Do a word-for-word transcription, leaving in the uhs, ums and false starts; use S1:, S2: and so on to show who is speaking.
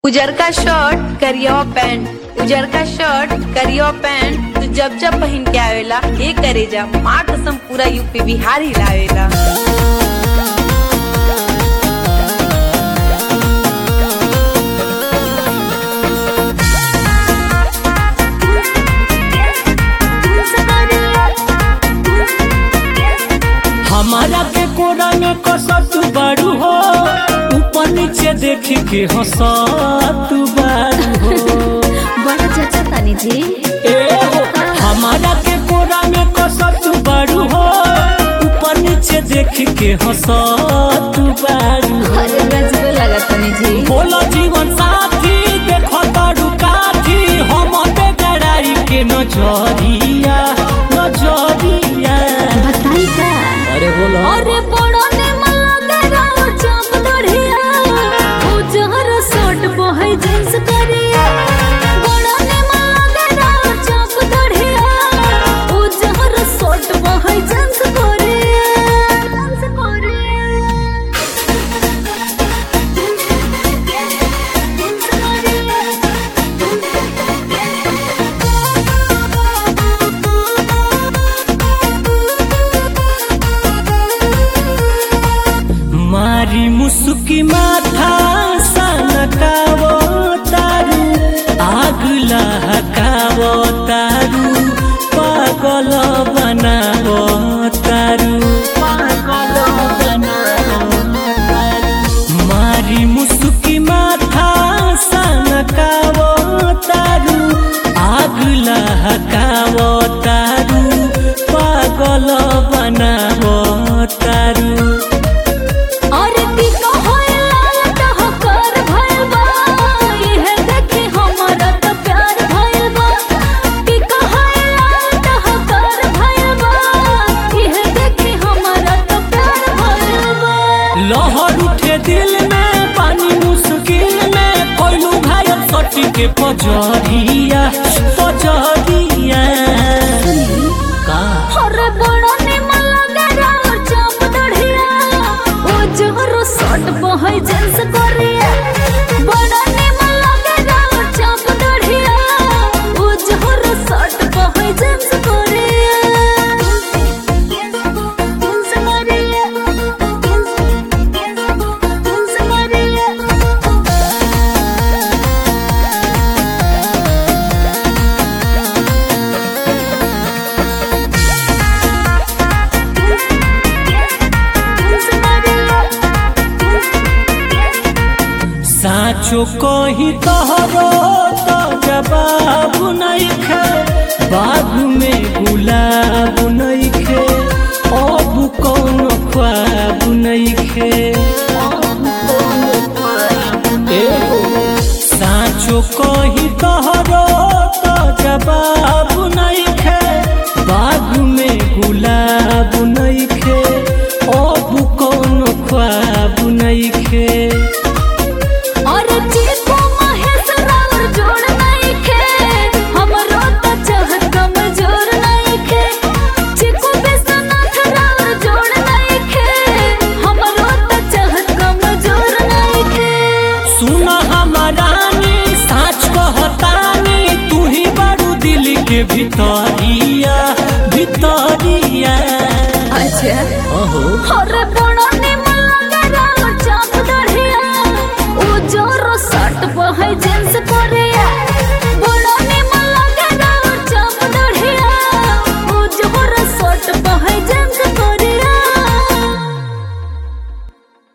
S1: उजर का शर्ट करिया पैंट, उजर का शर्ट करिया पैंट, तू जब जब पहन के आवेला ए करेजा माँ कसम पूरा यूपी बिहार हिलावेला।
S2: हमारा के कोरा में कसत बारू हो, ऊपर नीचे देख के हंसत बारू हो।
S3: बड़ा चाचा तानी जी
S2: ए हो हमारा के कोरा में कसत बारू हो, ऊपर नीचे देख के हंसत बारू हो।
S3: अरे गजब लगा तानी जी।
S2: बोलो जीवन साथी देखो तारू काठी, हम पे गड़ाई के नजरिया नजरिया।
S3: बताई का
S2: अरे बोलो
S3: अरे बड़ा ने मला तेरा चाप दढ़िया, उजहर शर्ट बहै जींस करिया। बड़ा ने मला तेरा चाप दढ़िया, उजहर शर्ट बहै जींस करिया। जींस करिया जींस
S2: मारी मुसुकी माथा सनकावो तारू, आग लहकावो तारू, पागल बनावो तारू, पागल बनावो तारू। मारी मुसुकी माथा सनकावो तारू, आग लहकावो तारू, पागल बनावो तारू।
S3: अरे टीका होइला टहकर भइल बा, इहे देखी हमरा त प्यार भइल बा। टीका होइला टहकर भइल बा, इहे देखी हमरा त प्यार भइल बा।
S2: लहर उठे दिल में, पानी मुश्किल में, कोइलू घायल सटी के पजरिया पजरिया। का
S3: अरे बड़ा निमन लगेला चाप दढ़िया, उजहर शर्ट बहै जींस करिया। बड़ा निमन लगेला चाप दढ़िया, उजहर शर्ट बहै जींस करिया। जींस करिया जींस करिया।
S2: साचो कही तहरो तो जवाब नइखे, बाग में गुलाब नइखे, अब कौन ख्वाब नइखे। एगो साचो कही तहरो तो जवाब नइखे, बाग में गुलाब नइखे, अब कौन ख्वाब नइखे।
S3: और चीकू महेश राउर जोड़ नइखे, हमरो त चाहत कमजोर नइखे। चीकू विश्वनाथ राउर जोड़ नइखे, हमरो त चाहत कमजोर नइखे।
S2: सुन हमारानी साच कहतानी, तू ही बारू दिल के भितरिया भितरिया।
S3: अच्छा
S2: ओहो
S3: अरे बड़ा निमन लगेला चाप दढ़िया, उजर शर्ट बहै